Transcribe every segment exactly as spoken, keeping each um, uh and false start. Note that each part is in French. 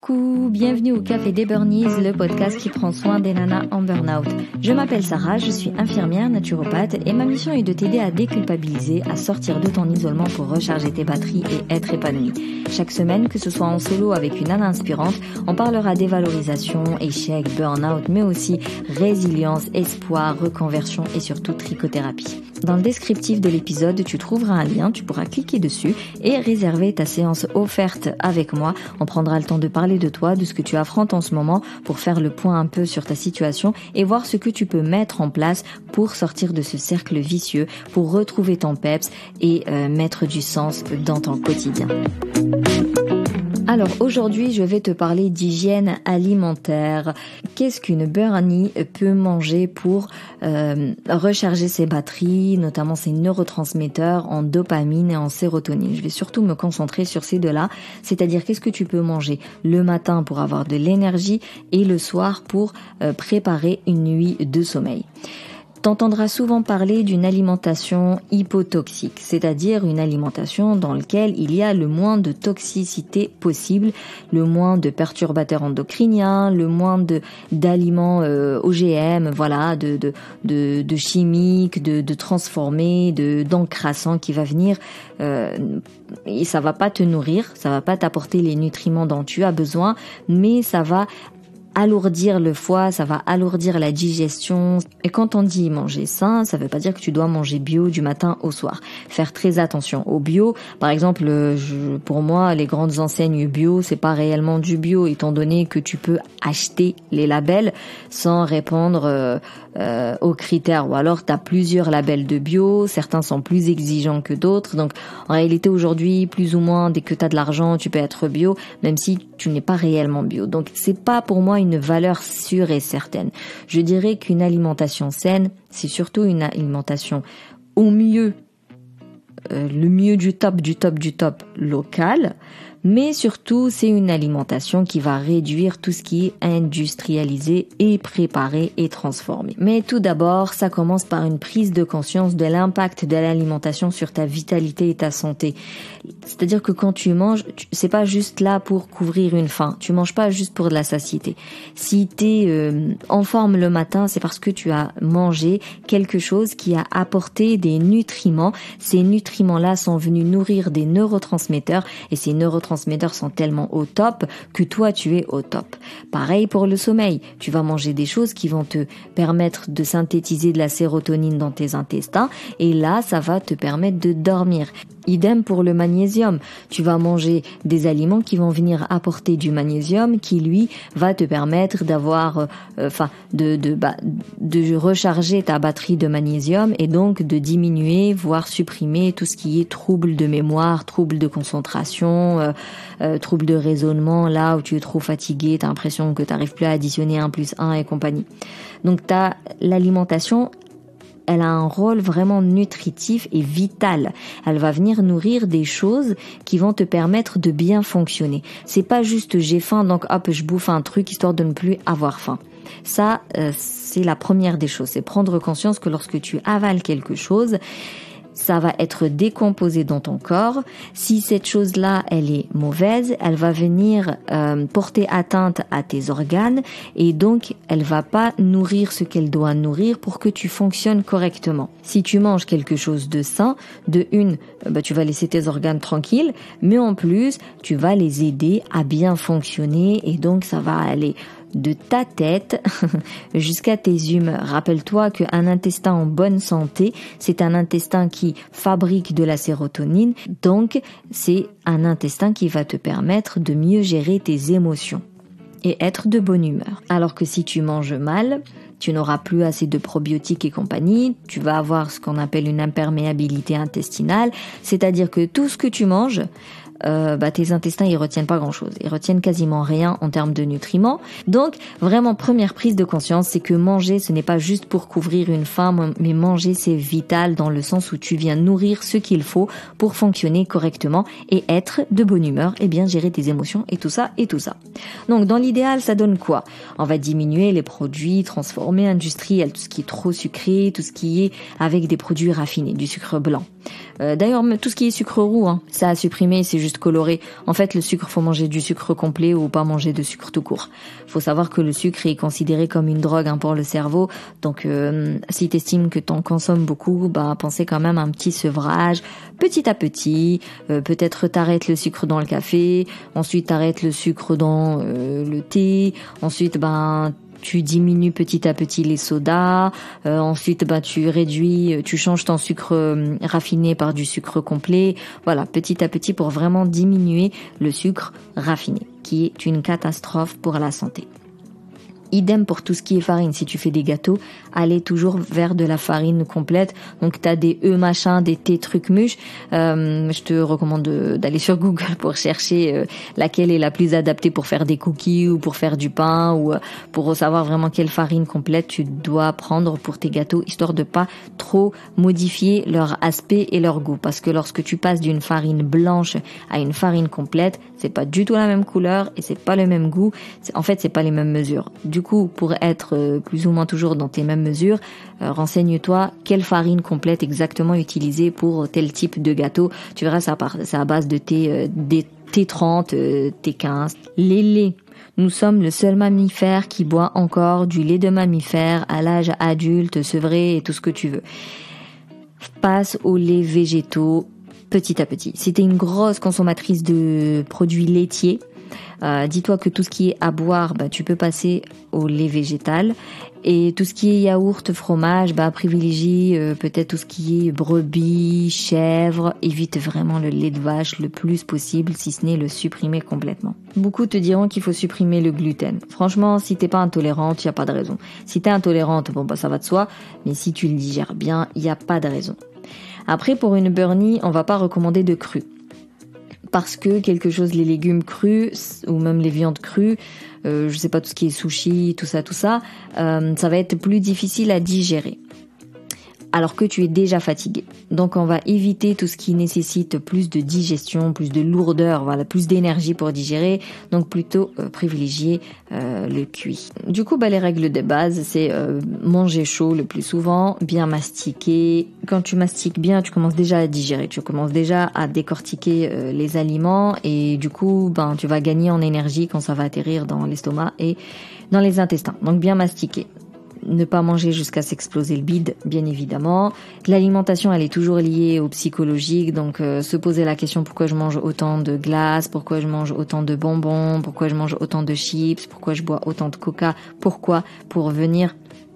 Coucou, bienvenue au Café des Burnies, le podcast qui prend soin des nanas en burn-out. Je m'appelle Sarah, je suis infirmière naturopathe et ma mission est de t'aider à déculpabiliser, à sortir de ton isolement pour recharger tes batteries et être épanouie. Chaque semaine, que ce soit en solo avec une nana inspirante, on parlera dévalorisation, échec, burn-out, mais aussi résilience, espoir, reconversion et surtout trichothérapie. Dans le descriptif de l'épisode, tu trouveras un lien, tu pourras cliquer dessus et réserver ta séance offerte avec moi. On prendra le temps de parler de toi, de ce que tu affrontes en ce moment pour faire le point un peu sur ta situation et voir ce que tu peux mettre en place pour sortir de ce cercle vicieux, pour retrouver ton peps et euh, mettre du sens dans ton quotidien. Alors aujourd'hui, je vais te parler d'hygiène alimentaire. Qu'est-ce qu'une burnie peut manger pour euh, recharger ses batteries, notamment ses neurotransmetteurs en dopamine et en sérotonine. Je vais surtout me concentrer sur ces deux-là, c'est-à-dire qu'est-ce que tu peux manger le matin pour avoir de l'énergie et le soir pour euh, préparer une nuit de sommeil. T'entendras souvent parler d'une alimentation hypotoxique, c'est-à-dire une alimentation dans laquelle il y a le moins de toxicité possible, le moins de perturbateurs endocriniens, le moins de d'aliments euh, O G M, voilà, de de de, de chimiques, de, de transformés, de d'encrassants qui va venir euh, et ça va pas te nourrir, ça va pas t'apporter les nutriments dont tu as besoin, mais ça va alourdir le foie, ça va alourdir la digestion. Et quand on dit manger sain, ça veut pas dire que tu dois manger bio du matin au soir. Faire très attention au bio. Par exemple, je, pour moi, les grandes enseignes bio, c'est pas réellement du bio, étant donné que tu peux acheter les labels sans répondre euh, euh, aux critères. Ou alors, tu as plusieurs labels de bio, certains sont plus exigeants que d'autres. Donc, en réalité, aujourd'hui, plus ou moins, dès que tu as de l'argent, tu peux être bio, même si tu n'es pas réellement bio. Donc, c'est pas pour moi une valeur sûre et certaine. Je dirais qu'une alimentation saine, c'est surtout une alimentation au mieux, euh, le mieux du top, du top, du top local, mais surtout c'est une alimentation qui va réduire tout ce qui est industrialisé et préparé et transformé. Mais tout d'abord, ça commence par une prise de conscience de l'impact de l'alimentation sur ta vitalité et ta santé. C'est-à-dire que quand tu manges, c'est pas juste là pour couvrir une faim. Tu manges pas juste pour de la satiété. Si t'es euh, en forme le matin, c'est parce que tu as mangé quelque chose qui a apporté des nutriments. Ces nutriments-là sont venus nourrir des neurotransmetteurs et ces neurotransmetteurs transmetteurs sont tellement au top que toi tu es au top. Pareil pour le sommeil, tu vas manger des choses qui vont te permettre de synthétiser de la sérotonine dans tes intestins et là ça va te permettre de dormir. Idem pour le magnésium, tu vas manger des aliments qui vont venir apporter du magnésium qui lui va te permettre d'avoir enfin euh, de de bah, de recharger ta batterie de magnésium et donc de diminuer voire supprimer tout ce qui est troubles de mémoire, troubles de concentration, euh, euh, troubles de raisonnement, là où tu es trop fatigué, tu as l'impression que tu n'arrives plus à additionner un plus un et compagnie. Donc tu as l'alimentation, elle a un rôle vraiment nutritif et vital. Elle va venir nourrir des choses qui vont te permettre de bien fonctionner. C'est pas juste j'ai faim donc hop je bouffe un truc histoire de ne plus avoir faim. Ça euh, c'est la première des choses, c'est prendre conscience que lorsque tu avales quelque chose, ça va être décomposé dans ton corps. Si cette chose-là, elle est mauvaise, elle va venir euh, porter atteinte à tes organes et donc elle va pas nourrir ce qu'elle doit nourrir pour que tu fonctionnes correctement. Si tu manges quelque chose de sain, de une, bah, tu vas laisser tes organes tranquilles, mais en plus, tu vas les aider à bien fonctionner et donc ça va aller de ta tête jusqu'à tes humeurs. Rappelle-toi qu'un intestin en bonne santé, c'est un intestin qui fabrique de la sérotonine, donc c'est un intestin qui va te permettre de mieux gérer tes émotions et être de bonne humeur. Alors que si tu manges mal, tu n'auras plus assez de probiotiques et compagnie, tu vas avoir ce qu'on appelle une imperméabilité intestinale, c'est-à-dire que tout ce que tu manges, Euh, bah, tes intestins ils retiennent pas grand chose, ils retiennent quasiment rien en termes de nutriments. Donc vraiment première prise de conscience, c'est que manger ce n'est pas juste pour couvrir une faim, mais manger c'est vital dans le sens où tu viens nourrir ce qu'il faut pour fonctionner correctement et être de bonne humeur et bien gérer tes émotions et tout ça et tout ça. Donc dans l'idéal ça donne quoi? On va diminuer les produits transformés industriels, tout ce qui est trop sucré, tout ce qui est avec des produits raffinés, du sucre blanc. Euh, d'ailleurs, tout ce qui est sucre roux, hein, ça a supprimé, c'est juste coloré. En fait, le sucre, faut manger du sucre complet ou pas manger de sucre tout court. Faut savoir que le sucre est considéré comme une drogue hein, pour le cerveau. Donc, euh, si t'estimes que t'en consommes beaucoup, bah, pensez quand même à un petit sevrage, petit à petit. Euh, peut-être t'arrêtes le sucre dans le café, ensuite t'arrêtes le sucre dans euh, le thé, ensuite, ben, tu diminues petit à petit les sodas, euh, ensuite bah tu réduis, tu changes ton sucre euh, raffiné par du sucre complet. Voilà, petit à petit pour vraiment diminuer le sucre raffiné, qui est une catastrophe pour la santé. Idem pour tout ce qui est farine. Si tu fais des gâteaux, allez toujours vers de la farine complète. Donc, t'as des œufs machin, des thés trucs muches. Euh, je te recommande de, d'aller sur Google pour chercher euh, laquelle est la plus adaptée pour faire des cookies ou pour faire du pain ou euh, pour savoir vraiment quelle farine complète tu dois prendre pour tes gâteaux, histoire de pas trop modifier leur aspect et leur goût. Parce que lorsque tu passes d'une farine blanche à une farine complète, c'est pas du tout la même couleur et c'est pas le même goût. C'est, en fait, c'est pas les mêmes mesures. Du Du coup, pour être euh, plus ou moins toujours dans tes mêmes mesures, euh, renseigne-toi quelle farine complète exactement utiliser pour tel type de gâteau. Tu verras, ça c'est à base de T, euh, des T trente, euh, T quinze. Les laits. Nous sommes le seul mammifère qui boit encore du lait de mammifère à l'âge adulte, sevré et tout ce que tu veux. Passe aux laits végétaux petit à petit. Si t'es une grosse consommatrice de produits laitiers, Euh, dis-toi que tout ce qui est à boire, bah, tu peux passer au lait végétal. Et tout ce qui est yaourt, fromage, bah, privilégie euh, peut-être tout ce qui est brebis, chèvre. Évite vraiment le lait de vache le plus possible, si ce n'est le supprimer complètement. Beaucoup te diront qu'il faut supprimer le gluten. Franchement, si t'es pas intolérante, il n'y a pas de raison. Si t'es intolérante, bon bah ça va de soi. Mais si tu le digères bien, il n'y a pas de raison. Après, pour une burnie, on va pas recommander de cru. Parce que quelque chose, les légumes crus ou même les viandes crues, euh, je sais pas, tout ce qui est sushi, tout ça, tout ça, euh, ça va être plus difficile à digérer. Alors que tu es déjà fatigué. Donc on va éviter tout ce qui nécessite plus de digestion, plus de lourdeur, voilà, plus d'énergie pour digérer. Donc plutôt euh, privilégier euh, le cuit. Du coup, bah, les règles de base, c'est euh, manger chaud le plus souvent, bien mastiquer. Quand tu mastiques bien, tu commences déjà à digérer, tu commences déjà à décortiquer euh, les aliments et du coup, ben tu vas gagner en énergie quand ça va atterrir dans l'estomac et dans les intestins. Donc bien mastiquer. Ne pas manger jusqu'à s'exploser le bide, bien évidemment. L'alimentation, elle est toujours liée au psychologique, donc euh, se poser la question pourquoi je mange autant de glace, pourquoi je mange autant de bonbons, pourquoi je mange autant de chips, pourquoi je bois autant de coca, pourquoi, pour venir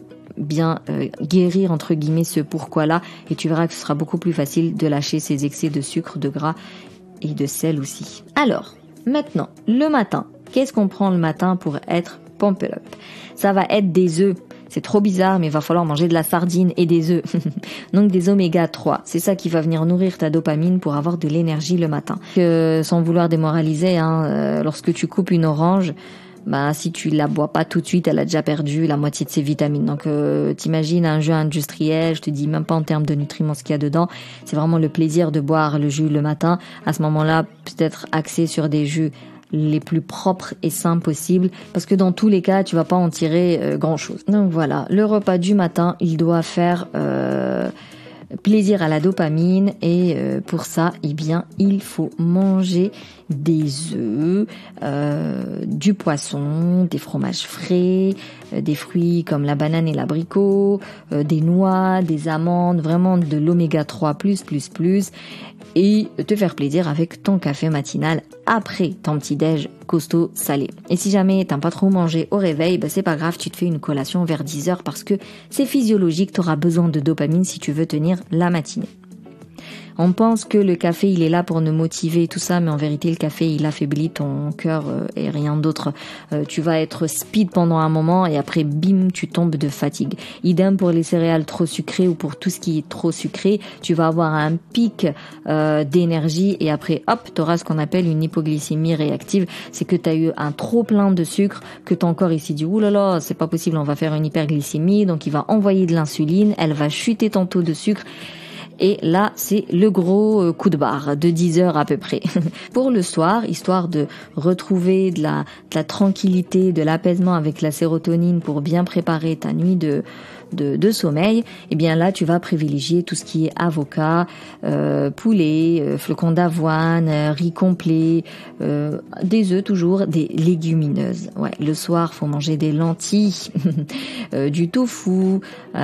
bien euh, guérir entre guillemets ce pourquoi-là, et tu verras que ce sera beaucoup plus facile de lâcher ces excès de sucre, de gras et de sel aussi. Alors, maintenant, le matin, qu'est-ce qu'on prend le matin pour être pump up? Ça va être des œufs. C'est trop bizarre, mais il va falloir manger de la sardine et des œufs. Donc des oméga trois. C'est ça qui va venir nourrir ta dopamine pour avoir de l'énergie le matin. Que, sans vouloir démoraliser, hein, euh, lorsque tu coupes une orange, bah si tu la bois pas tout de suite, elle a déjà perdu la moitié de ses vitamines. Donc euh, t'imagines un jus industriel, je te dis même pas en termes de nutriments ce qu'il y a dedans. C'est vraiment le plaisir de boire le jus le matin. À ce moment-là, peut-être axé sur des jus les plus propres et sains possibles, parce que dans tous les cas tu vas pas en tirer euh, grand chose. Donc voilà, le repas du matin, il doit faire euh, plaisir à la dopamine et euh, pour ça, eh bien, il faut manger des œufs, euh, du poisson, des fromages frais, euh, des fruits comme la banane et l'abricot, euh, des noix, des amandes, vraiment de l'oméga trois plus plus plus, et te faire plaisir avec ton café matinal après ton petit déj costaud salé. Et si jamais t'as pas trop mangé au réveil, bah c'est pas grave, tu te fais une collation vers dix heures parce que c'est physiologique, t'auras besoin de dopamine si tu veux tenir la matinée. On pense que le café, il est là pour nous motiver et tout ça, mais en vérité, le café, il affaiblit ton cœur euh, et rien d'autre. Euh, tu vas être speed pendant un moment et après, bim, tu tombes de fatigue. Idem pour les céréales trop sucrées ou pour tout ce qui est trop sucré. Tu vas avoir un pic euh, d'énergie et après, hop, tu auras ce qu'on appelle une hypoglycémie réactive. C'est que tu as eu un trop plein de sucre, que ton corps il s'est dit, ouh là là, c'est pas possible, on va faire une hyperglycémie. Donc, il va envoyer de l'insuline, elle va chuter ton taux de sucre. Et là, c'est le gros coup de barre de dix heures à peu près. Pour le soir, histoire de retrouver de la, de la tranquillité, de l'apaisement avec la sérotonine pour bien préparer ta nuit de De, de sommeil, eh bien là tu vas privilégier tout ce qui est avocat, euh, poulet, euh, flocons d'avoine, euh, riz complet, euh, des œufs toujours, des légumineuses. Ouais, le soir faut manger des lentilles, euh, du tofu,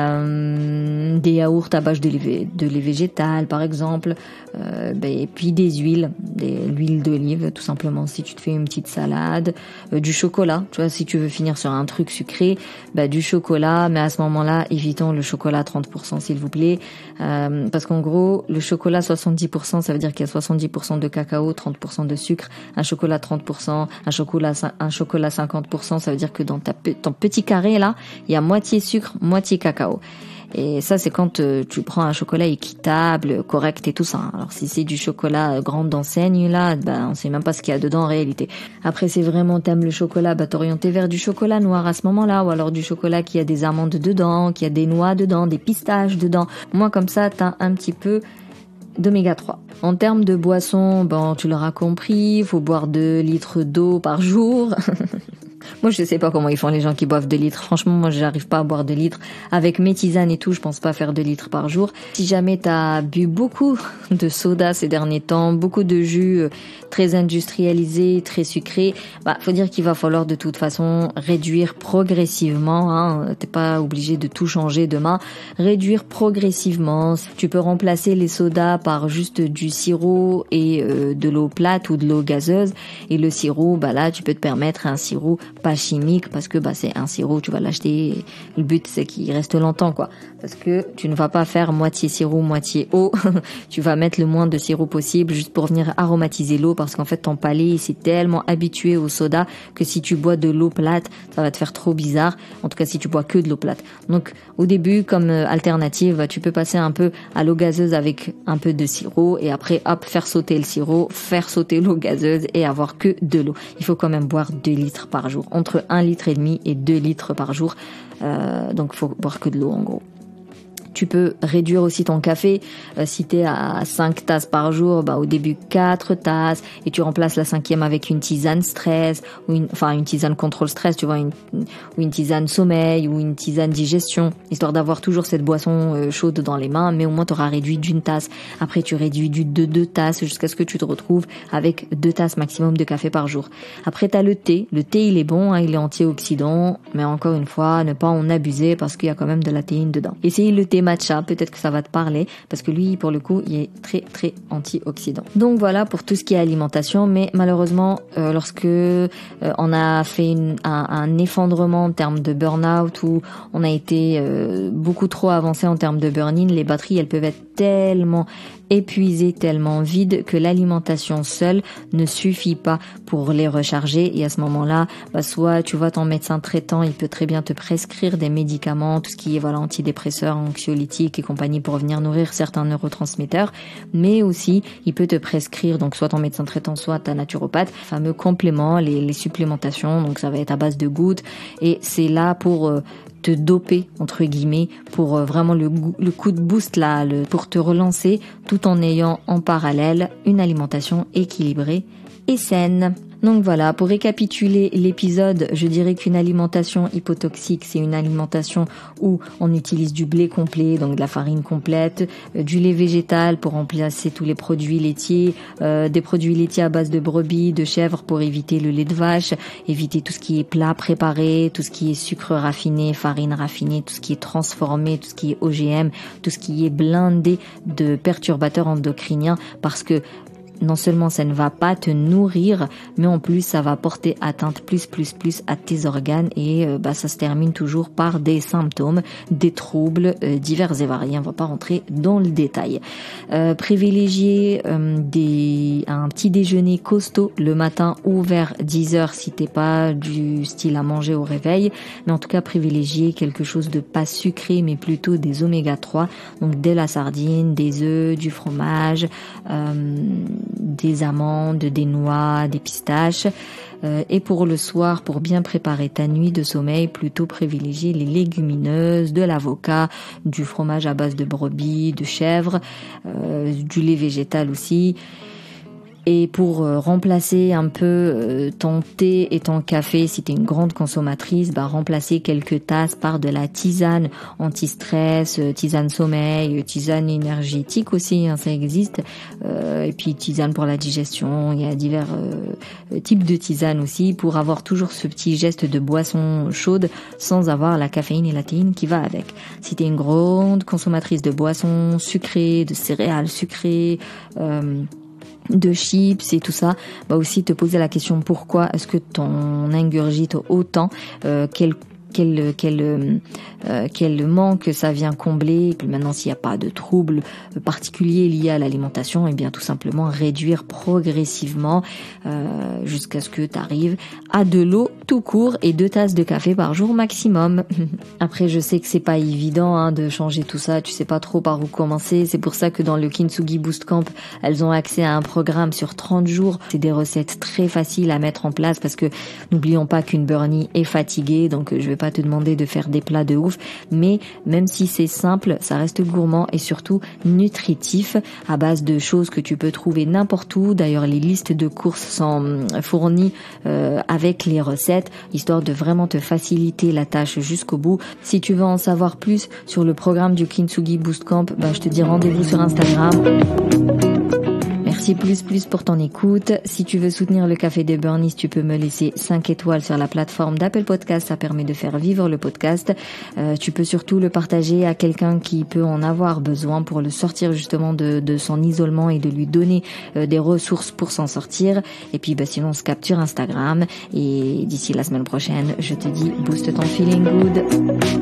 euh, des yaourts à base de lait, de lait végétal par exemple, euh, ben, et puis des huiles, des l'huile d'olive tout simplement si tu te fais une petite salade, euh, du chocolat, tu vois si tu veux finir sur un truc sucré, ben, du chocolat, mais à ce moment-là évitons le chocolat à trente pour cent s'il vous plaît, euh, parce qu'en gros le chocolat soixante-dix pour cent ça veut dire qu'il y a soixante-dix pour cent de cacao, trente pour cent de sucre. Un chocolat trente pour cent, un chocolat un chocolat cinquante pour cent, ça veut dire que dans ta, ton petit carré là il y a moitié sucre, moitié cacao. Et ça, c'est quand euh, tu prends un chocolat équitable, correct et tout ça. Alors si c'est du chocolat euh, grande enseigne, là, ben on sait même pas ce qu'il y a dedans en réalité. Après, c'est vraiment t'aimes le chocolat, bah t'orienter vers du chocolat noir à ce moment-là, ou alors du chocolat qui a des amandes dedans, qui a des noix dedans, des pistaches dedans. Moi, comme ça, t'as un petit peu d'oméga trois. En termes de boissons, bon, tu l'auras compris, il faut boire deux litres d'eau par jour. Moi, je sais pas comment ils font les gens qui boivent deux litres. Franchement, moi, j'arrive pas à boire deux litres. Avec mes tisanes et tout, je pense pas faire deux litres par jour. Si jamais t'as bu beaucoup de soda ces derniers temps, beaucoup de jus très industrialisés, très sucrés, bah, faut dire qu'il va falloir de toute façon réduire progressivement, hein. T'es pas obligé de tout changer demain. Réduire progressivement. Tu peux remplacer les sodas par juste du sirop et euh, de l'eau plate ou de l'eau gazeuse. Et le sirop, bah là, tu peux te permettre un sirop pas chimique parce que bah c'est un sirop, tu vas l'acheter, le but c'est qu'il reste longtemps quoi, parce que tu ne vas pas faire moitié sirop moitié eau. Tu vas mettre le moins de sirop possible juste pour venir aromatiser l'eau, parce qu'en fait ton palais s'est tellement habitué au soda que si tu bois de l'eau plate ça va te faire trop bizarre, en tout cas si tu bois que de l'eau plate. Donc au début comme alternative tu peux passer un peu à l'eau gazeuse avec un peu de sirop, et après hop faire sauter le sirop, faire sauter l'eau gazeuse et avoir que de l'eau. Il faut quand même boire deux litres par jour, entre un litre et demi et deux litres par jour, euh, donc faut boire que de l'eau en gros. Tu peux réduire aussi ton café. Euh, si t'es à cinq tasses par jour, bah au début quatre tasses, et tu remplaces la cinquième avec une tisane stress, ou une, enfin une tisane contrôle stress, tu vois, une, ou une tisane sommeil, ou une tisane digestion, histoire d'avoir toujours cette boisson euh, chaude dans les mains, mais au moins t'auras réduit d'une tasse. Après tu réduis du de deux tasses jusqu'à ce que tu te retrouves avec deux tasses maximum de café par jour. Après t'as le thé. Le thé il est bon, hein, il est antioxydant, mais encore une fois, ne pas en abuser parce qu'il y a quand même de la théine dedans. Essayez le thé matcha, peut-être que ça va te parler, parce que lui, pour le coup, il est très très antioxydant. Donc voilà pour tout ce qui est alimentation, mais malheureusement, euh, lorsque euh, on a fait une, un, un effondrement en termes de burn-out, ou on a été euh, beaucoup trop avancé en termes de burn-in, les batteries, elles peuvent être tellement épuisées, tellement vides, que l'alimentation seule ne suffit pas pour les recharger. Et à ce moment-là, bah, soit tu vois ton médecin traitant, il peut très bien te prescrire des médicaments, tout ce qui est voilà antidépresseurs, anxiolytiques et compagnie, pour venir nourrir certains neurotransmetteurs, mais aussi il peut te prescrire, donc soit ton médecin traitant, soit ta naturopathe, fameux compléments, les, les supplémentations, donc ça va être à base de gouttes, et c'est là pour euh, te doper entre guillemets, pour euh, vraiment le, le coup de boost là, le, pour te relancer, tout en ayant en parallèle une alimentation équilibrée et saine. Donc voilà, pour récapituler l'épisode, je dirais qu'une alimentation hypotoxique, c'est une alimentation où on utilise du blé complet, donc de la farine complète, euh, du lait végétal pour remplacer tous les produits laitiers, euh, des produits laitiers à base de brebis, de chèvres pour éviter le lait de vache, éviter tout ce qui est plat préparé, tout ce qui est sucre raffiné, farine raffinée, tout ce qui est transformé, tout ce qui est O G M, tout ce qui est blindé de perturbateurs endocriniens, parce que non seulement ça ne va pas te nourrir, mais en plus ça va porter atteinte plus plus plus à tes organes, et euh, bah ça se termine toujours par des symptômes, des troubles euh, divers et variés. On va pas rentrer dans le détail. Euh, privilégier euh, des un petit déjeuner costaud le matin ou vers dix heures si t'es pas du style à manger au réveil, mais en tout cas privilégier quelque chose de pas sucré, mais plutôt des oméga trois, donc de la sardine, des œufs, du fromage, euh, des amandes, des noix, des pistaches. Euh, et pour le soir, pour bien préparer ta nuit de sommeil, plutôt privilégier les légumineuses, de l'avocat, du fromage à base de brebis, de chèvre, euh, du lait végétal aussi. Et pour euh, remplacer un peu euh, ton thé et ton café, si tu es une grande consommatrice, bah remplacer quelques tasses par de la tisane anti-stress, euh, tisane sommeil, euh, tisane énergétique aussi, hein, ça existe. Euh, et puis tisane pour la digestion, il y a divers euh, types de tisane aussi, pour avoir toujours ce petit geste de boisson chaude sans avoir la caféine et la théine qui va avec. Si tu es une grande consommatrice de boissons sucrées, de céréales sucrées, euh, de chips et tout ça, bah aussi te poser la question pourquoi est-ce que t'en ingurgites autant, euh, quel quel quel euh, quel manque ça vient combler. Et puis maintenant, s'il n'y a pas de troubles particuliers liés à l'alimentation, et bien tout simplement réduire progressivement euh, jusqu'à ce que tu arrives à de l'eau tout court et deux tasses de café par jour maximum. Après, je sais que c'est pas évident hein, de changer tout ça, tu sais pas trop par où commencer. C'est pour ça que dans le Kintsugi Boost Camp, elles ont accès à un programme sur trente jours. C'est des recettes très faciles à mettre en place parce que n'oublions pas qu'une Burnie est fatiguée, donc je vais pas te demander de faire des plats de ouf, mais même si c'est simple, ça reste gourmand et surtout nutritif à base de choses que tu peux trouver n'importe où. D'ailleurs, les listes de courses sont fournies euh, avec les recettes, histoire de vraiment te faciliter la tâche jusqu'au bout. Si tu veux en savoir plus sur le programme du Kintsugi Boost Camp, bah, je te dis rendez-vous sur Instagram. Merci plus plus pour ton écoute. Si tu veux soutenir le Café des Burnies, tu peux me laisser cinq étoiles sur la plateforme d'Apple Podcast. Ça permet de faire vivre le podcast. Euh, tu peux surtout le partager à quelqu'un qui peut en avoir besoin pour le sortir justement de, de son isolement et de lui donner euh, des ressources pour s'en sortir. Et puis bah, sinon on se capture Instagram. Et d'ici la semaine prochaine, je te dis booste ton feeling good.